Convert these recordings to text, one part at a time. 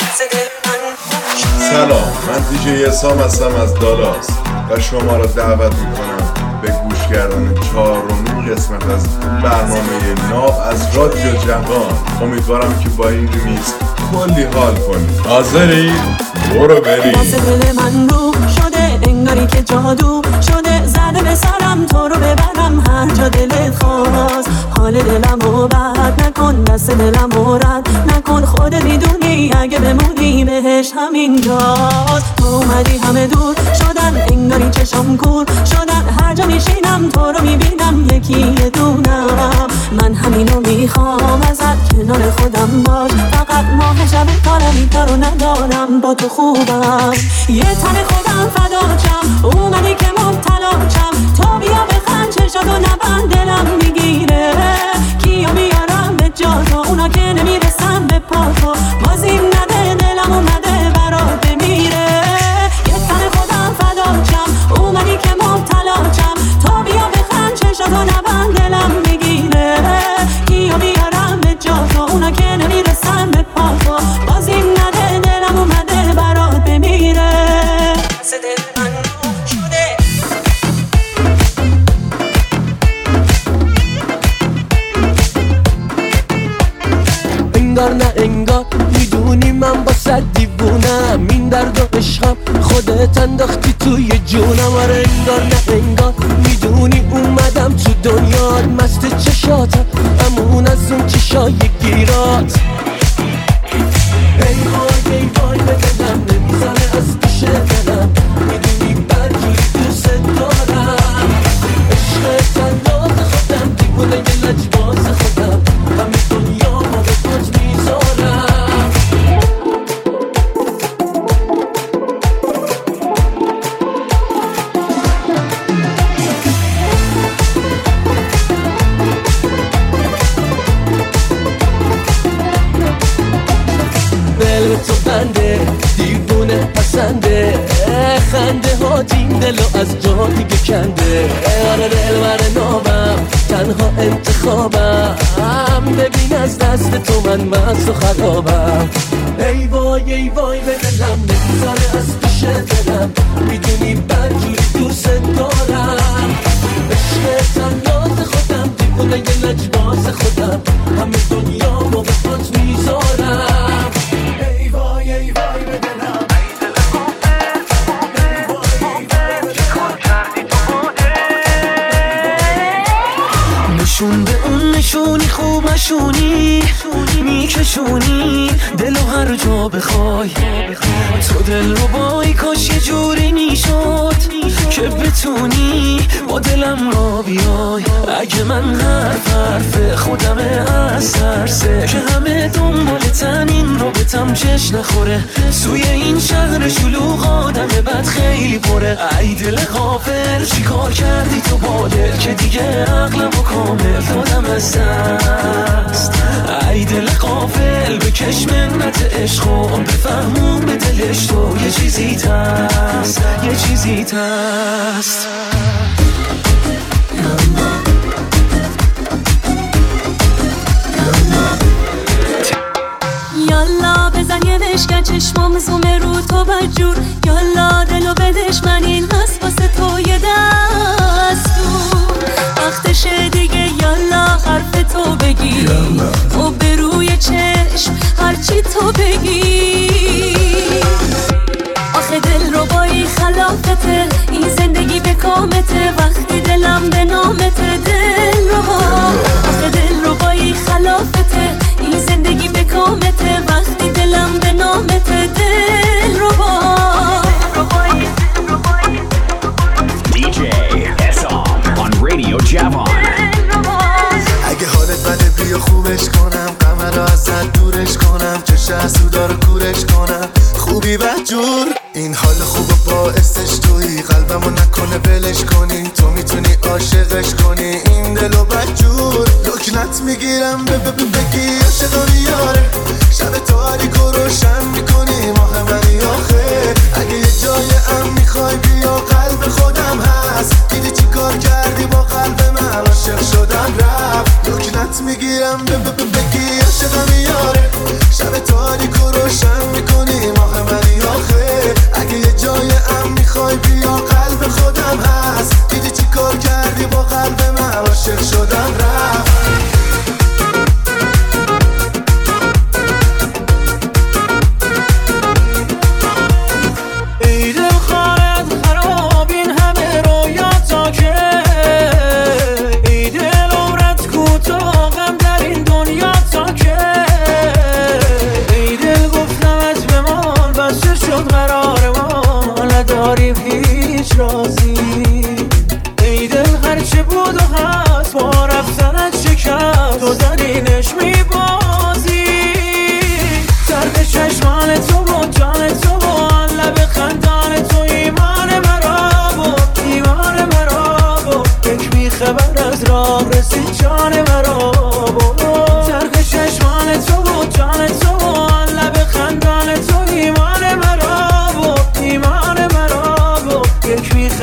سلام، من دیجی اسام هستم از دالاس و شما را دعوت میکنم به گوش کردن 4مین قسمت از برنامه ناب از رادیو جوان. امیدوارم که با این ریمیکس کلی حال کنید. حاضری؟ برو بریم. دل من رو شده انگاری که جادو شده، زده به سرم تو رو ببرم هر جا دلت خواست. حال دلم رو بد نکن، دست دلم رو رد نکن، خودت میدونی اگه بمونی بهش همینجاست. تو اومدی همه دور شدن انگاری چشم کور شدن، هر جا میشینم تو رو میبینم یکی یه دونم. من همینو میخوام ازت کنار خودم باش، فقط ماه شب کارمی تا رو ندارم با تو خوبم. یه تن خودم فداچم اومدی که مبتلاچم، تو بیا بخند چشاتو نبند دلم میگیره. کیا میارم به جا تو اونا که نمیرسن به پا تو، بازیم نده دلم اومده برات بمیره. یه تن خودم فداچم اومدی که مبتلاچم، تو بیا بخند چشاتو نبند دلم میگیره. کیا میارم به جا تو اونا که نمیرسن به پا تو، بازیم نده دلم اومده برات بمیره. دل من شده انگار نه انگار میدونی من با صد دیوونم، این درد و عشقم خودت انداختی توی جونم. آره انگار نه انگار میدونی اومدم تو دنیات، مست چشاتم امون از اون چشای گیرات. ای وای ای وای به دلم نمیزنه از پیش دلم، میدونی برجوری دوست دارم. عشق تنات خودم دیوونه یه لجباز خودم، همه دنیا ما به پاس میذارم. دل تو بنده دیوونه پسنده، خنده ها این دلو از جا دیگه کنده. آره دل بر نابم تنها انتخابم، ببین از دست تو من مست و خرابم. ای وای ای وای به دلم نمیذاره از پیش دلم، میدونی برجوری دوست دارم. عشق تنات خودم دیوونه یه لجباز خودم، همه دنیا رو به پات میذارم. ای وای ای وای به دلم نشون به اون نشونی خوب نشونی میکشونی دلو هر جا بخوای. تو دل رو بای کاش یه جوری میشد که بتونی با دلم را بیای. اگه من حرف خودم از ترسه که همه دنبالتن این رو بتم چش نخوره، سوی این شهر شلوغ آدم بد خیلی پره. ای دل غافل چی کار کردی تو با دل که دیگه عقلم و کامل دادم از دست. ای دل غافل بکش منت عشقم، بفهمون به دلش تو یه چیزی تست یه چیزی تست. یالا بزن یه بشکن چشمام زومه رو تو بجور، یالا دلو بدش من این هست واسه تو یه دستور. وقتشه دیگه یالا حرف تو بگی و به روی چشم هرچی تو بگی. آخه دل رو بایی خلافته این زندگی به کامته، وقتی دلم به نامته دل رو آخه دل رو بایی خلافته این زندگی به کامته، وقتی دلم به نامته دل رو DJ Esam on Radio Javon. اگه حالت بده بیا خوبش کنم، غم را ازت دورش کنم، چش حسودا رو کورش کنم. خوبی بدجور این حال خوب باعثش تویی، قلبمو نکنه بلش کنی، تو میتونی عاشقش کنی این دلو بدجور. لکنت میگیرم بگی عاشقانی یاره، شب تاریک و روشن میکنی ماه منی آخه. اگه یه جای ام میخوای بیا قلب خودم هست، دیدی چی کار کردی با قلب من عاشق شدم رفت. لکنت میگیرم بگی عاشقانی یاره، شب تاریک و روشن میکنی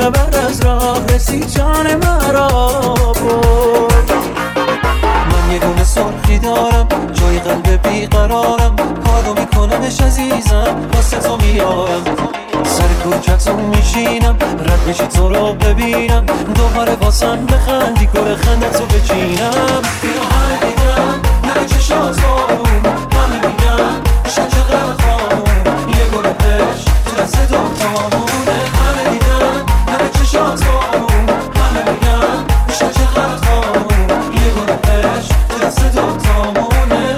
خبر از راه رسید جان مرا برد. من یه دونه سرخی دارم جای قلب بیقرارم، کارو میکنمش عزیزم واسه تو میارم. سر کوچکتون میشینم رد بشی تو رو ببینم، دوباره واسم بخندی گل خندتو بچینم. بیا همه دیدم نره چشات بارون، همه میگم شد چقدر خانون، یه گل عشق تو دست دوتامونه. همه دیدم نره چشات بارون، همه میگم شد چقدر خانون، یه گل عشق تو دست دوتامونه.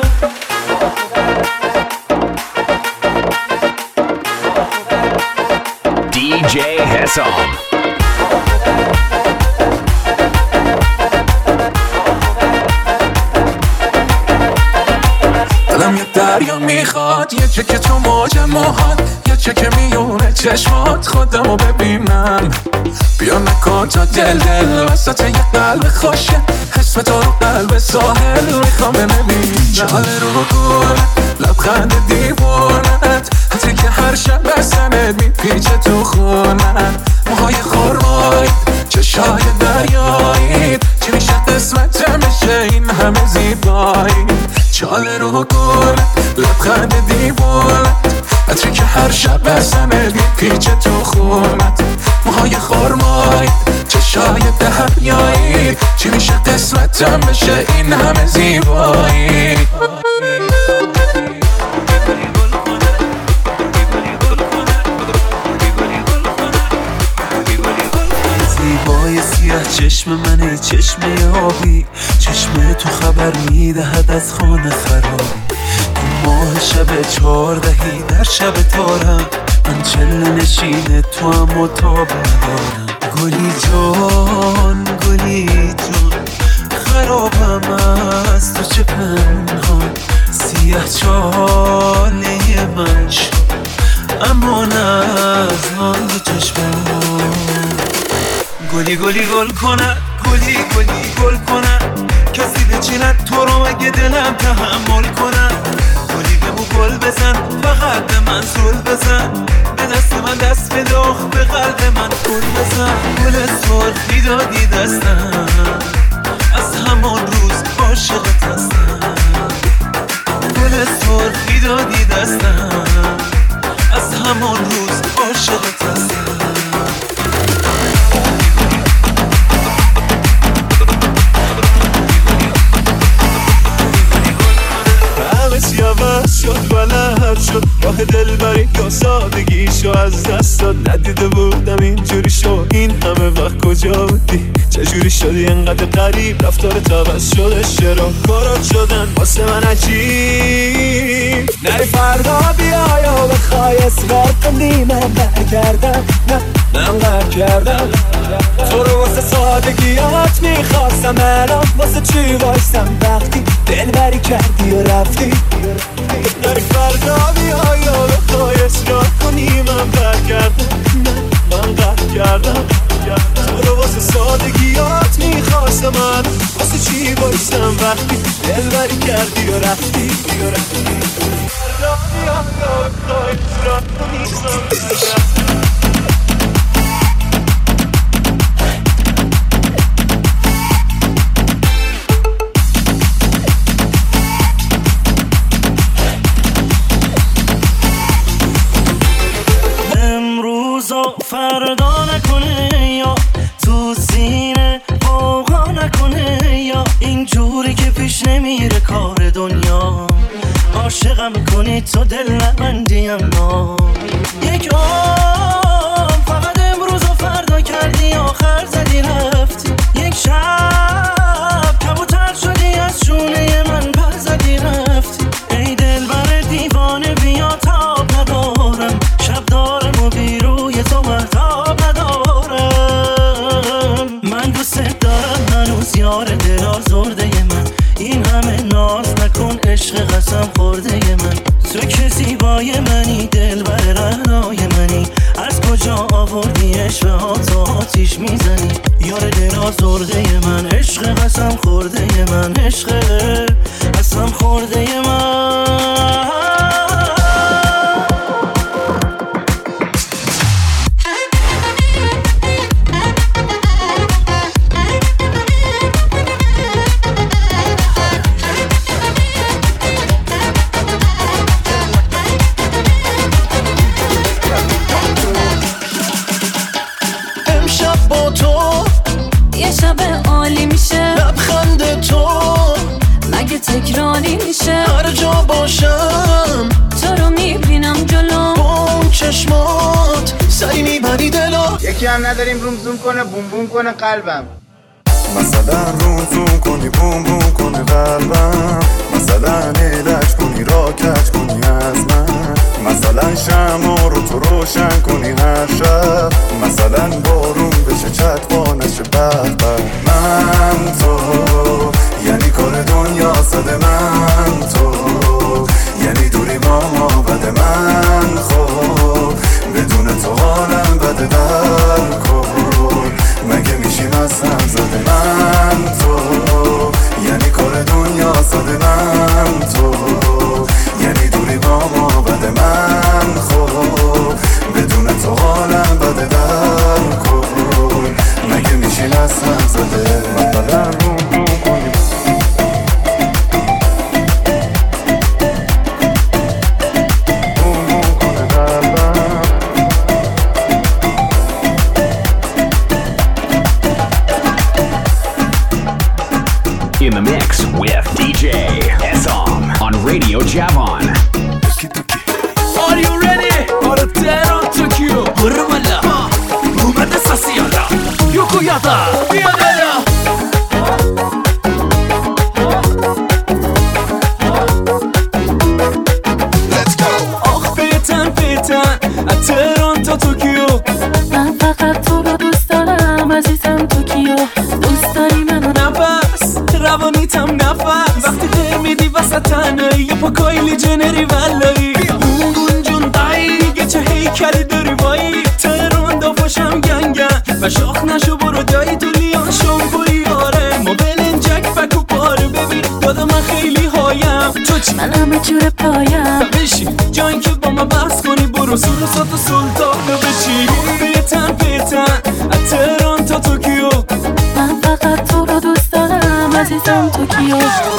DJ Hesam. دلم یه دریا میخواد، یه چکه تو موج موهات، یه چکه میونه چشمات، خودمو ببینم. بیا نکن تا دل وسط یه قلب خوشه، اسم تو رو قلب ساحل میخوام ببینم. جاله رو گل لبخند دیوونت، حتی که هر شب بسنت میپیچه تو خونت. موهای خورمایی چشای دریایی، چی میشه قسمت میشه این همه زیبایی. چاله رو گل لبخند دیوونت، عطری که هر شب بسنت میپیچه تو خونت. موهای خورمایی چشای دریایی، چی میشه قسمتم بشه این همه زیبایی. زیبای سیاه چشم منه، چشم آبی، چشم تو خبر میدهد از خانه خرابی. تو ماه شب 14 در شب تارم، من چله نشینه تو هم متاب ندارم. گلی جان گلی جان خرابم از تو چه پنهان، سیاه چاله من شد اما نه از من دو چشمان. گلی گلی گل کنه، گلی گلی گل کنه، کسی بچیند تو رو اگه دلم تحمل کنه. گلی بگو گل بزن فقط به من زل بزن، به دست من دست بده به قلب من گل بزن. گل سرخی دادی دستم، از همان روز عاشقت هستم. گل سرخی دادی دستم، از همان روز عاشقت هستم. عوض شد بلد شد راه دلبری یا سادگیشو از دست داد. ندیده بودم اینجوری شد، این همه وقت کجا بودی؟ چجوری شدی انقدر غریب؟ رفتارت عوض شده، چرا کارات شدن واسه من عجیب؟ نری فردا بیا یا بخوای اصرار کنی من برگردم، نه من قهر کردم. تو رو واسه سادگیات میخواستم، الان واسه چی وایستم وقتی دلبری کردی و رفتی؟ نری فردا بیا یا بخوای اصرار کنی من برگردم، نه من قهر کردم. تو رو واسه سادگیات میخواستم، من واسه چی وایستم وقتی دلبری کردی و رفتی؟ فردا بیا یا بخوای اصرار کنی من برگردم. فردا نکنه یا تو سینه فوقا نکنه، یا اینجوری که پیش نمیره کار دنیا. عاشقم کنی تو دل نبندی، اما یک عمر فقط امروز و فردا کردی، آخر زدی رفتی. یک شب کبوتر شدی از شونه من، پر زدی رفتی. ای دل بر دیوانه بیا تاب ندارم، شب دارم و بیروی تو محتاب ندارم. من دوست دارم هنوز یار دل آزرده من، این همه ناز نکن عشق قسم خورده من. تو که زیبای منی دل بر رهنای منی، از کجا آوردی عشق ها تو آتیش میزنی؟ یار دل آزرده من، عشق قسم خورده من، عشق قسم خورده من. چشمات سری میبری دلو. یکی هم نداریم روم زوم کنه بوم بوم کنه قلبم. مثلا روم زوم کنی بوم بوم کنه قلبم، مثلا علاج کنی را کج کنی از من، مثلا شمع رو تو روشن کنی هر شب، مثلا بارون بشه چتبا نشه بهبه. من تو یعنی کار دنیا صده، من تو یعنی دوری ما بده، من خب بدون تو حالم بده در کن، مگه میشیم از هم زده. من تو یعنی کار دنیا صده، من تو یعنی دوری ما بده، من خب بدون تو حالم بده در کن، مگه میشیم از هم زده. مثلا روم کنیم In the mix with DJ Hesam on Radio Javon. Are you ready? آره تهران توکیو برو بالا اومده ساسیالا یوکو یادا بیا بالا. آخ بیتن از تهران تا توکیو، من فقط تو رو دوست دارم عزیزم توکیو. دوست داری منو نفس روانیتم نفس، وقتی تر میدی وسط تنهایی یه پا کایلی جنری ولایی اون جون دایی چه هیکلی داری وایی. تهران دافاشم گنگن و شاخ نشو برو دایی تو لیان شامپوی آره ما بلنجک فکو پاره. ببین دادا من خیلی هایم تو چی؟ من همه جور پایم بشین جایی که با ما بحث کنی برو سلطات و سلطانو بچی. بیتن از تهران تا توکیو، من فقط تو رو دوست دارم عزیزم توکیو.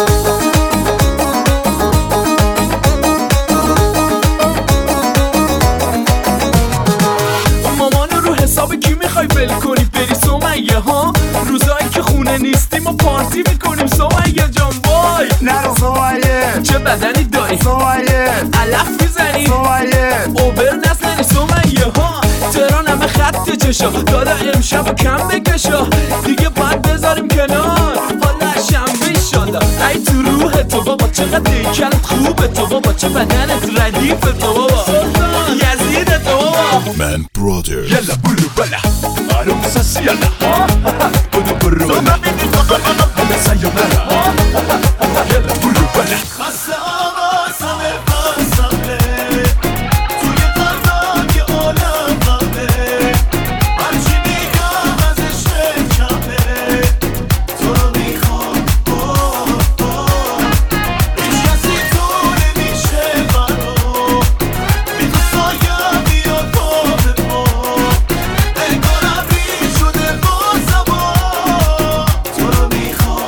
مامانو رو حساب کی میخوای ول کنی بری سمیه ها؟ روزایی که خونه نیستیم و پارتی میکنیم سمیه جان. وای نرو سمیه چه بدنی داری سمیه، علف میزنی سمیه اوبر نزنی سمیه ها. تهران همه خط چشا دادا امشب و کم بکشا دیگه باید بذاریم کنار حالا شنبه شالا. ای تو روح تو بابا چقدر دیکلت خوبه تو بابا، چه بدنت ردیف تو بابا، یزید تو بابا. من برادر یلا برو بلا آروم ساسی یلا برو بلا همه سیانه یلا برو بلا. خسته آوازم بسمه توی قلبم یه عالم غمه، هرچی میگم ازش کمه تو رو میخوام. هیچ کسی تو نمیشه برام، بی تو سایم بیاد پا به پا، انگار ابری شده با زبان تو رو میخوام.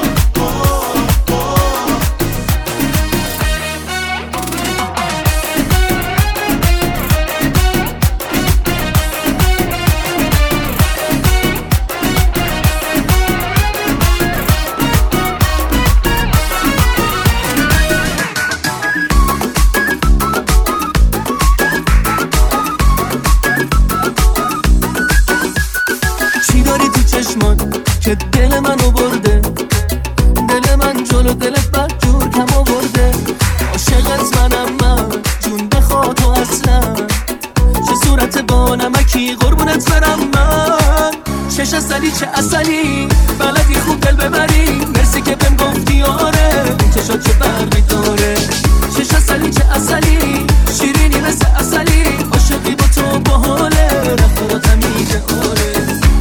چی داری تو چشمات که دل منو برده؟ دل من جلو دلت بد جور کم آورده. عاشقت منم من جون بخوا تو اصلا، چه صورت با نمکی قربونت برم من. چش اصلی چه اصلی بلدی خوب دل ببری، مرسی که بهم گفتی آره این چشات چه برقی داره. چش اصلی چه اصلی شیرینی مثل اصلی، عاشقی با تو باحاله رفتاراتم میگه آره.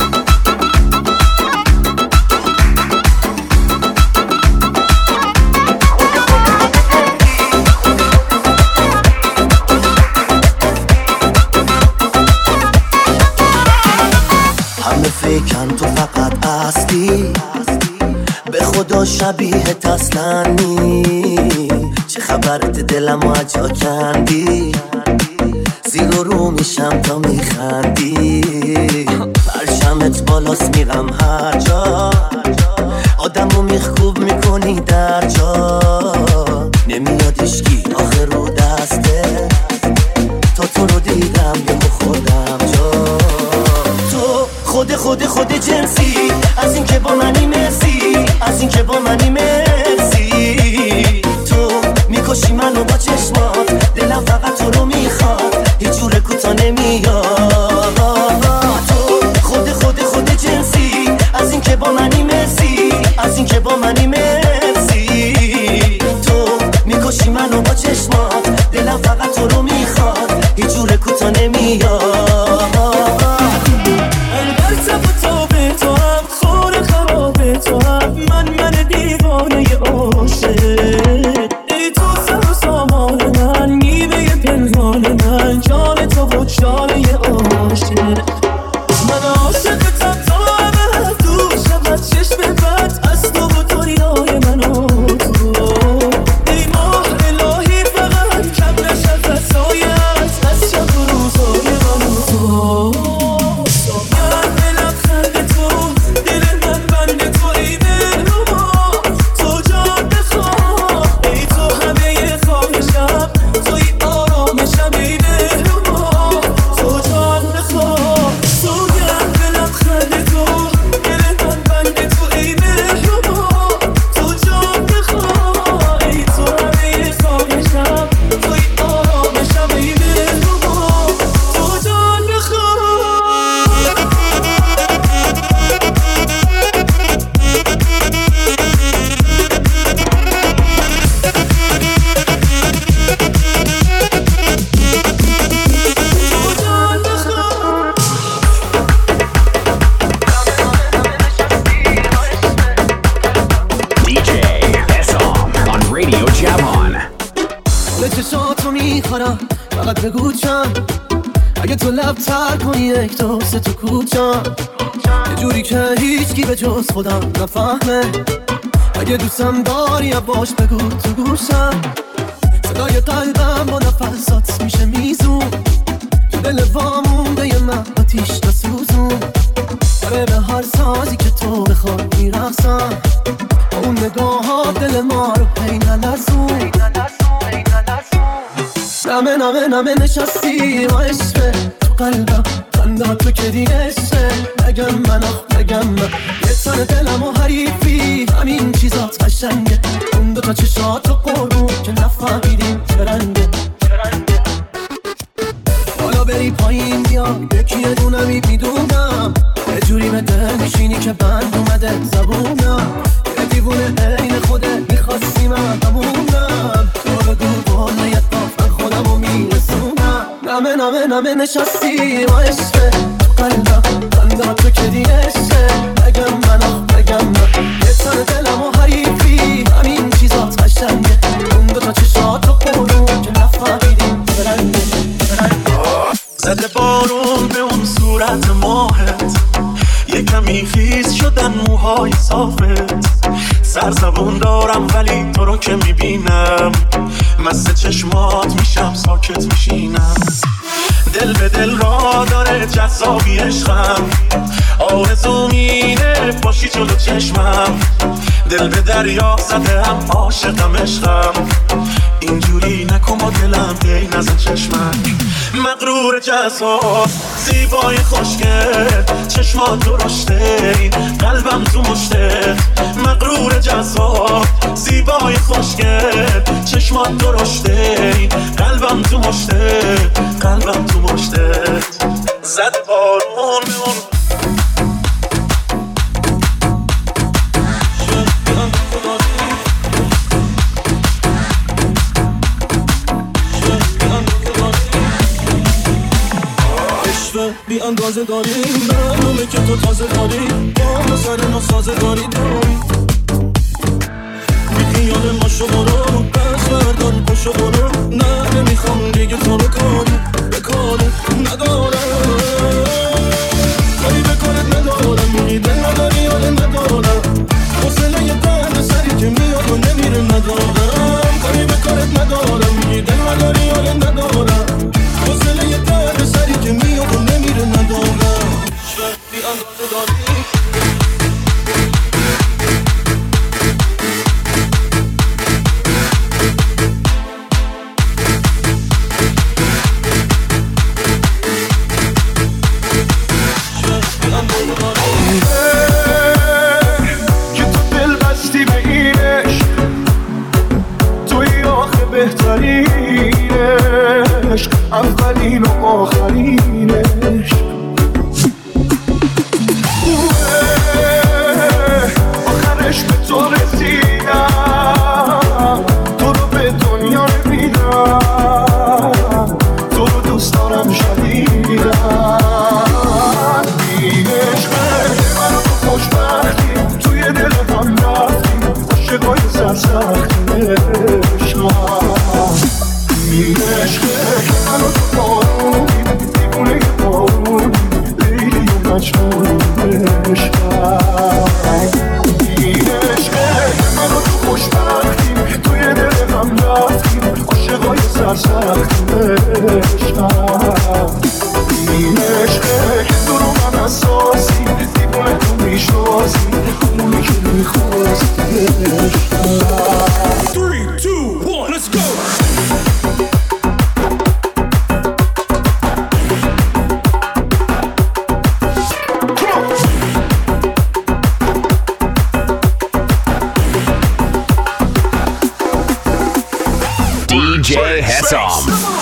همه فکرن تو فقط اصلی، به خدا شبیهت اصلا نی. چه خبرت دلمو اجا کندی، زیر و رو میشم تا میخندی. پرشمت بالاست میرم هر جا، آدمو میخکوب میکنی در جا. نمیاد اشکی آخر رو دسته، تا تو رو دیدم چشمات دلم فقط تو رو میخواد هیچ جور کوتا نمیاد تو خود جنسی از این که با منی مرسی از این که با منی مرسی تو میکشی منو با چشمات دلم فقط تو رو میخواد هیچ جور کوتا نمیاد البته با تو هم خور خراب تو هم من دیوانه عاشق ای تو سر و سامان من میوه پنهان من جان تو و جانه عاشق من عاشقتم تا ابد دور شود چشم بد از تو و دنیای من و تو ای ماه الهی فقط کم نشد از سایت از شب و روزای من و تو فقط بگو چند اگه تو لب تر کنی یک دو سه تو کوچم یه جوری که هیچکی به جز خودم نفهمه اگه دوستم داری باش بگو تو گوشم صدای قلبم با نفسات میشه میزون تو دل وامونده یه من آتیش نسوزون آره به هر سازی که تو بخوای میرقصم با اون نگاه ها دل ما رو پی نلرزون نمه نشستی و عشقه تو قلبم خنده تو که دیگه عشقه نگم من یه تن دلم و حریفی همین چیزات قشنگه اون دوتا چشات و قربون که نفهمیدیم چه رنگه حالا بری پایین بیا یکی یه دونمی میدونم یه جوری به دل میشینی که بند اومده زبونم یه دیوونه عین خوده میخواستی من همونم تو رو دوباره یه من خودمو میرسونم نمه نشستی و عشقه تو قلبم خنده تو که دیگه عشقه نگم من یه تن دلم و حریفی همین چیزات قشنگه اون دوتا چشات و قرون که نفهمیدیم برنگه زده بارون به اون صورت ماهت یه کمی خیز شدن موهای صافت سرزبون دارم ولی تو رو که میبینم مست چشمات میشم ساکت میشینم دل به دل را داره جذابی عشقم آرزو مینه باشی جلو چشمم دل به دریا زده هم عاشقم عشقم اینجوری نکن با دلم پی نزن چشمک مغرور جذاب زیبای خوشگل چشمات درشته این قلبم تو مشته مغرور جذاب زیبای خوشگل چشمات درشته این قلبم تو مشته زد بارون به اون بی اندازه داریم معلومه که تو تازه داری با سر ناسازه داری بی خیال ما شما رو بس بردان پاشو برو نه نمیخوام دیگه تو رو کاری ندارم کاری به کارت ندارم میگی دل نداری یاده ندارم حوصله یه درد سری که میاد و نمیره ندارم کاری به کارت ندارم میگی دل نداری یاده ندارم حوصله یه درد سری که میاد و نمیره ندارم بی اندازه داری بهتری عشق اولین و آخرین عشق آخرش به تو رسیدم تو رو به دنیا نمیدم تو رو دوست دارم شدیدم این عشقه من رو تو خوشبختی توی دل هم رفتی عاشقای سرسختی عشقم این عشقه من رو تو بارونی دیوونه بارونی لیلی و مجنون عشقم این عشقه من رو تو خوشبختی توی دل هم رفتی عاشقای سرسختی عشقم این عشقه که تو رو من اساسی دیوونه تو میشناسی همونی که میخواستی عشقم 3, 2, 1, let's go! DJ Hesam.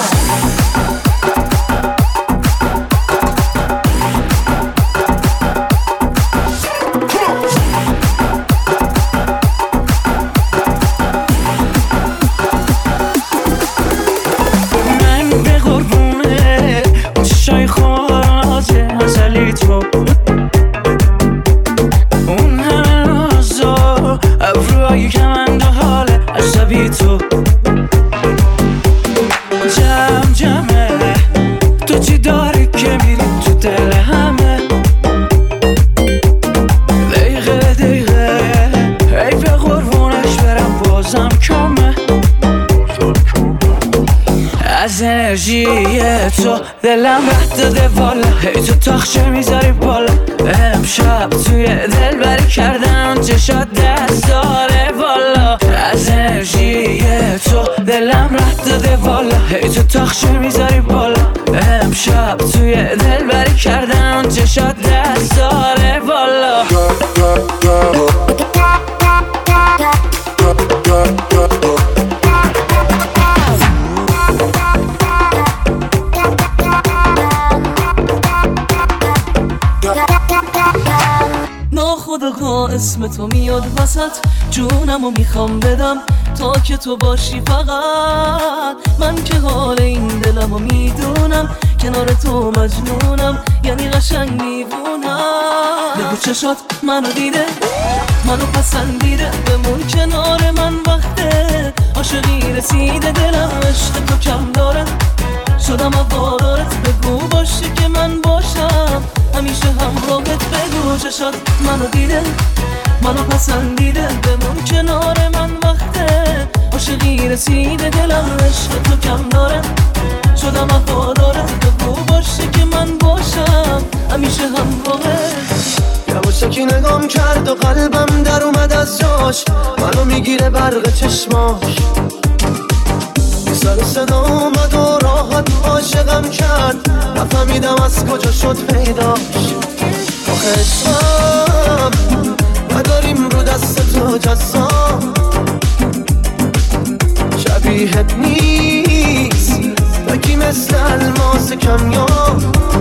تو دلم رد داده والا هی تو تاخچه میذاری بالا امشب توی دل بری کردم چشات دست داره والا از انرژی تو دلم رد داده والا هی تو تاخچه میذاری بالا امشب توی دل بری کردم چشات دست داره والا خدا اسم تو میاد وسط جونمو میخوام بدم تا که تو باشی فقط من که حال این دلمو میدونم کنار تو مجنونم یعنی قشنگ میبونم بگو چشات منو دیده منو پسندیده بمون کنار من وقته عاشقی رسیده دلم عشق تو کم داره شدم وادارت بگو باشی که من باشم همیشه همراهت بگو چشات منو دیده منو پسندیده بمون کنار من وقته عاشقی رسیده دلم عشق تو کم داره شدم وفادارت بگو باشی که من باشم همیشه همراهت یواشکی نگام کرد و قلبم در اومد از جاش منو میگیره برق چشماش سر صدا اومد و راحت عاشقم کرد نفهمیدم از کجا شد پیداش آخه عشقم نداریم رو دست تو جزام شبیهت نیست بگی مثل الماس کمیاب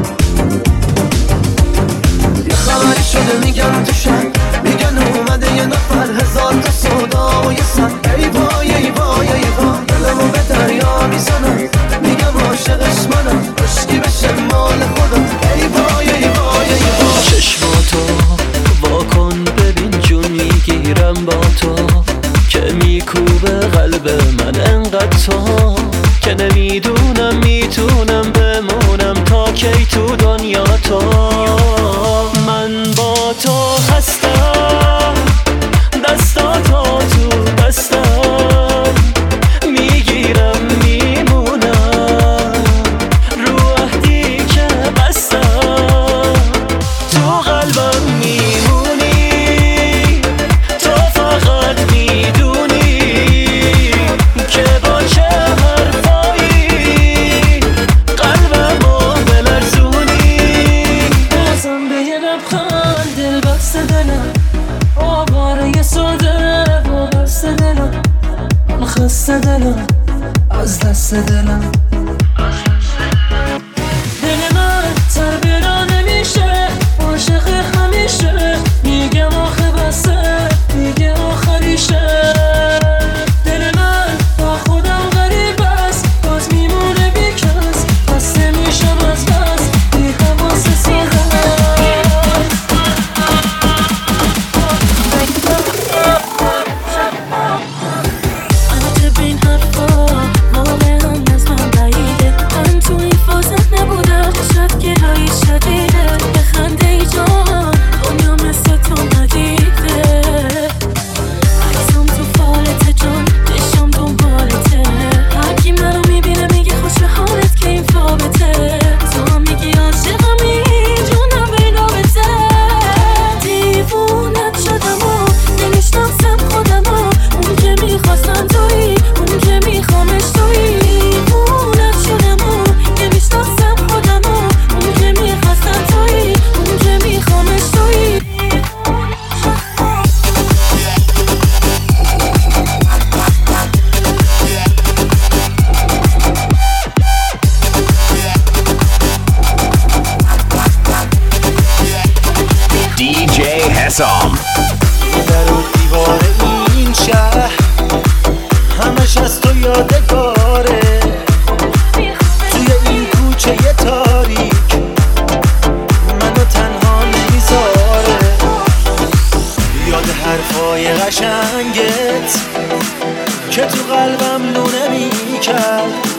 یه خبری شده میگن تو شن میگن اومده یه نفر هزار تا سودا و یه سن ای وای ای وای ای وای دلمو به دریا میزنم میگم عاشقش منم عشقی بشه مال خودم ای وای ای وای ای وای چشماتو واکن ببین جون میگیرم با تو که میکوبه قلب من انقدر تو که نمیدونم میتونم بمونم تا کی تو دنیا تو من با تو هستم دستاتو تو دستم میگیرم میمونم رو عهدی که بستم تو قلبم میمونی تو فقط میدونی که با چه حرفایی قلبمو بلرزونی بازم به یه لبخند دل بسته دلم آواره ساده و بسته دلم خسته دلم از دست دلم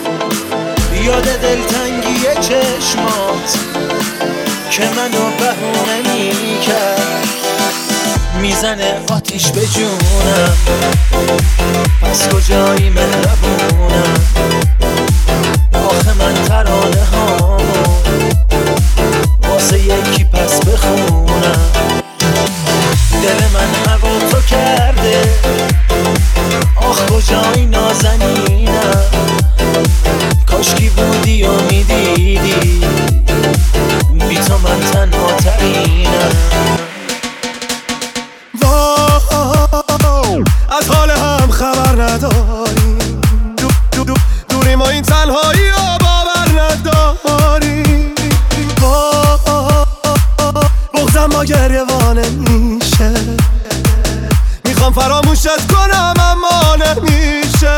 یاد دلتنگی چشمات که منو بهونه میکرد میزنه آتیش به جونم پس کجایی مهربونم آخه من ترانه هامو واسه یکی پس بخونم دل من هوا تو کرده آخ کجایی نازنینم کاشکی بودی و میدیدی بی تو من تنها ترینم از حال هم خبر نداریم دوری ما این تنهایی رو باور نداریم بغضم ما گریوانه میشه میخوام فراموشت کنم اما نمیشه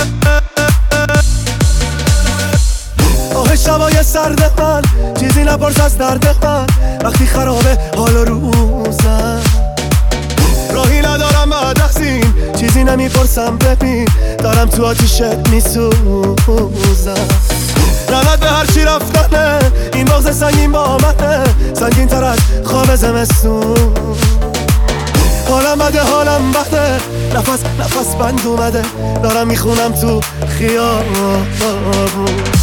آه شبای سرد من چیزی نپرس از درد من وقتی خرابه حال و روزم راهی ندارم بعد از این چیزی نمیپرسم ببین دارم تو آتیشت میسوزم لعنت به هر چی رفتنه این بغض سنگین با منه سنگین تر از خواب زمستون حالم بده حالم بده نفس بند اومده دارم میخونم تو خیابون